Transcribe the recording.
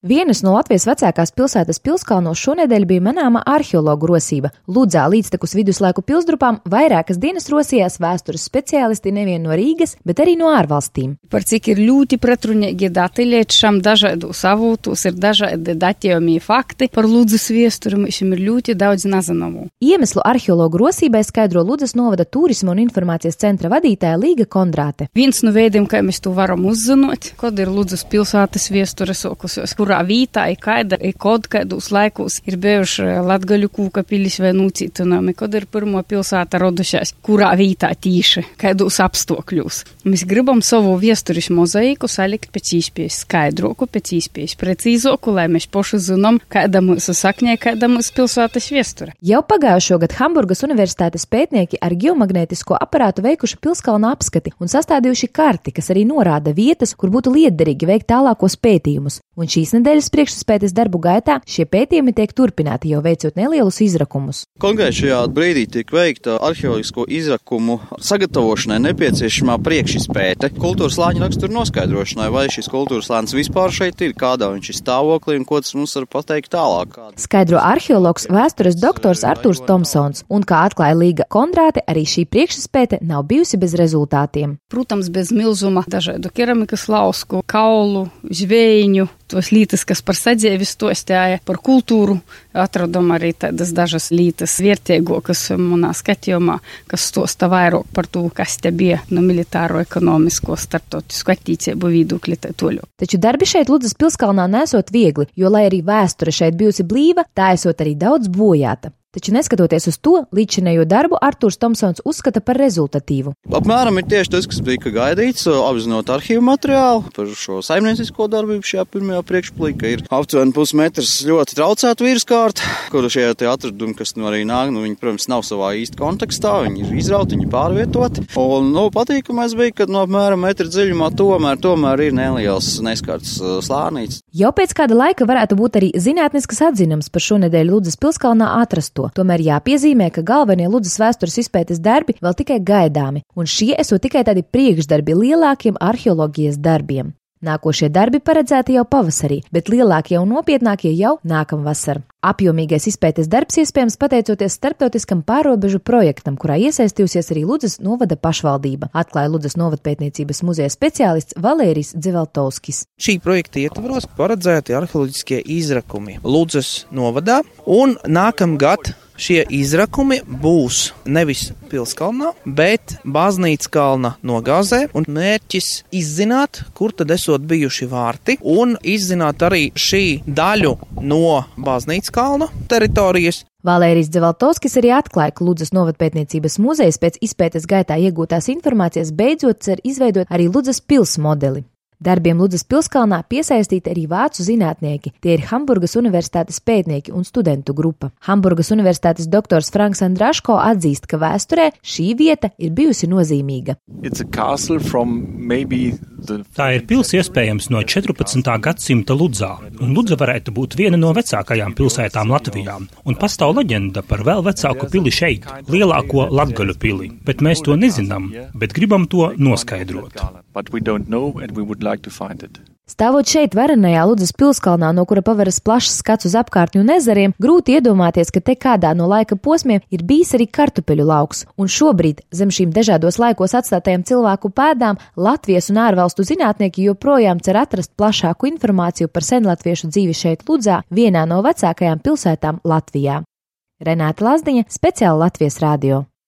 Vienas no Latvijas vecākās pilsētas Pilskalnos šonedēļ bija manāma arheologu rosība. Ludzā līdztekus viduslaiku pilsdrupām vairākas dienas rosījās vēstures speciālisti nevien no Rīgas, bet arī no ārvalstīm. Par cik ir ļoti pretrunīgi dati līdz šam dažādos avūtos, ir dažādi datējumie fakti par Ludzas viesturi, mums ir ļoti daudz nezināmu. Iemeslu arheologu rosībai skaidro Ludzas novada turisma un informācijas centra vadītāja Līga Kondrāte. Viens no veidiem, kā mēs to varam uzzināt, kad ir Ludzas pilsētas viesture sokusies, kurā vītā ir kāda, kādos laikos ir bijuši Latgaļu kūkapilis vai nūcītinami, kad ir pirmo pilsēta rodušās, kurā vītā tīši, kādos apstākļos. Mēs gribam savu viesturis mozaiku salikt pēc iespējas skaidroku, pēc iespējas precīzoku, lai mēs poši zinām, kāda mūsu sakņē, kāda mūsu pilsētas viesture. Jau pagājušo gadu Hamburgas universitātes pētnieki ar geomagnētisko aparātu veikuši Pilskalna apskati un sastādījuši karti, kas arī norāda vietas, kur būtu lietderīgi veikt tālākos pētījumus. Un šīs nedēļas priekšspētes darbu gaitā šie pētījumi tiek turpināti, jau veicot nelielus izrakumus. Konkrēti šajā brīdī tiek veikta arheoloģisko izrakumu sagatavošanai nepieciešamā priekšspēte kultūras slāņa rakstura noskaidrošanai, vai šis kultūras slānis vispār šeit ir, kādā viņš ir stāvoklī un ko tas mums var pateikt tālāk. Skaidro arheologs vēstures doktors Artūrs Tomsons, un kā atklāja Līga Kondrāte, arī šī priekšspēte nav bijusi bez rezultātiem. Protams, bez milzuma dažādu keramikas lausku, kaulu, žvējiņu, tos lītas, kas par sadzīvi stostēja, par kultūru, atradam arī tādas dažas lītas vērtīgokas manā skatījumā, kas stosta vairāk par to, kas te bija no militāro, ekonomisko, starptautisku attīstību viedokļa toļu. Taču darbi šeit Ludzas Pilskalnā nesot viegli, jo, lai arī vēsture šeit bijusi blīva, tā esot arī daudz bojāta. Taču neskatoties uz to, līdzinējo darbu Artūrs Tomsons uzskata par rezultatīvu. Apmēram ir tieši tas, kas bija gaidīts, apzinot arhīvu materiālu par šo saimniecisko darbību šajā pirmajā priekšplīkā. Ir aptuveni pusmetrs ļoti traucētu virskārtu, kuru šie atradumi, kas arī nāk, viņi, protams, nav savā īsti kontekstā, viņi ir izrauti, viņi pārvietoti. Un, patīkamais bija, ka apmēram metra dziļumā tomēr ir neliels neskārts slānīts. Jau pēc kāda laika varētu būt arī zinātniskas atzinums par šonedēļ Ludzas Pilskalnā atrasto. Tomēr jāpiezīmē, ka galvenie Ludzas vēstures izpētes darbi vēl tikai gaidāmi, un šie esot tikai tādi priekšdarbi lielākiem arheoloģijas darbiem. Nākošie darbi paredzēti jau pavasarī, bet lielākie un nopietnākie jau nākamvasar. Apjomīgais izpētes darbs iespējams pateicoties starptautiskam pārobežu projektam, kurā iesaistījusies arī Ludzas novada pašvaldība, atklāja Ludzas novadpētniecības muzeja speciālists Valērijs Dzivaltovskis. Šī projekta ietvaros paredzēti arheoloģiskie izrakumi Ludzas novadā, un nākamgad šie izrakumi būs nevis Pilskalnā, bet Baznīcas kalna nogāzē, un mērķis izzināt, kur tad esot bijuši vārti, un izzināt arī šī daļu no Baznīcas kalna teritorijas. Valērijs Dzivaltovskis arī atklāja, ka Ludzas novadpētniecības muzejs pēc izpētes gaitā iegūtās informācijas beidzot cer izveidot arī Ludzas pils modeli. Darbiem Ludzas Pilskalnā piesaistīti arī vācu zinātnieki. Tie ir Hamburgas universitātes pētnieki un studentu grupa. Hamburgas universitātes doktors Franks Andraško atzīst, ka vēsturē šī vieta ir bijusi nozīmīga. Tā ir pils iespējams no 14. gadsimta Ludzā, un Ludza varētu būt viena no vecākajām pilsētām Latvijā. Un pastāv leģenda par vēl vecāku pili šeit, lielāko Latgaļu pili, bet mēs to nezinām, bet gribam to noskaidrot. Stāvot šeit varenajā Ludzas Pilskalnā, no kura paveras plašs skats uz apkārtņu un ezeriem, grūti iedomāties, ka te kādā no laika posmiem ir bijis arī kartupeļu lauks, un šobrīd zem šīm dažādos laikos atstātajām cilvēku pēdām Latvijas un ārvalstu zinātnieki joprojām cer atrast plašāku informāciju par senlatviešu dzīvi šeit Ludzā, vienā no vecākajām pilsētām Latvijā. Renāta Lazdiņa, speciāli Latvijas radio.